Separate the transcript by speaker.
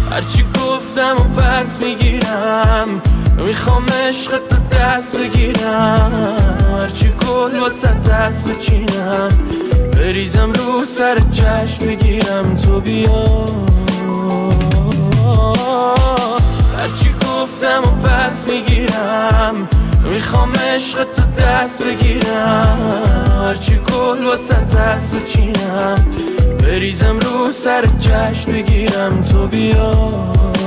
Speaker 1: هرچی گفتم و پس میگیرم، میخوام عشق تو دست بگیرم، هرچی گل واسه دست بچینم، بریزم رو سر چشم بگیرم تو بیا. هرچی گفتم و پس میگیرم، میخوام عشق تو دست بگیرم، هرچی گل واسه دست بچینم، بریزم رو سر چشم بگیرم تو بیا.